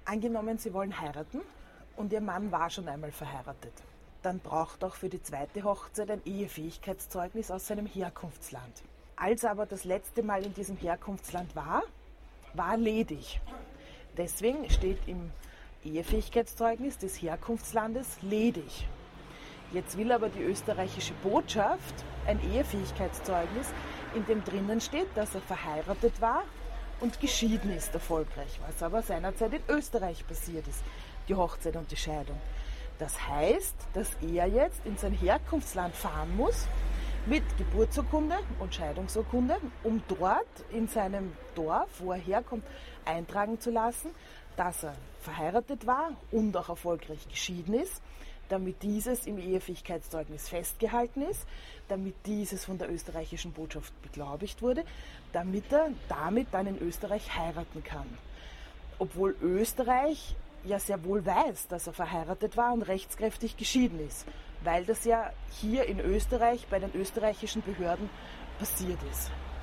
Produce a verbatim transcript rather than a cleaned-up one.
Angenommen, Sie wollen heiraten und Ihr Mann war schon einmal verheiratet. Dann braucht auch für die zweite Hochzeit ein Ehefähigkeitszeugnis aus seinem Herkunftsland. Als er aber das letzte Mal in diesem Herkunftsland war, war ledig. Deswegen steht im Ehefähigkeitszeugnis des Herkunftslandes ledig. Jetzt will aber die österreichische Botschaft ein Ehefähigkeitszeugnis, in dem drinnen steht, dass er verheiratet war und geschieden ist erfolgreich, was aber seinerzeit in Österreich passiert ist, die Hochzeit und die Scheidung. Das heißt, dass er jetzt in sein Herkunftsland fahren muss mit Geburtsurkunde und Scheidungsurkunde, um dort in seinem Dorf, wo er herkommt, eintragen zu lassen, dass er verheiratet war und auch erfolgreich geschieden ist, damit dieses im Ehefähigkeitszeugnis festgehalten ist, damit dieses von der österreichischen Botschaft beglaubigt wurde, damit er damit dann in Österreich heiraten kann. Obwohl Österreich ja sehr wohl weiß, dass er verheiratet war und rechtskräftig geschieden ist, weil das ja hier in Österreich bei den österreichischen Behörden passiert ist.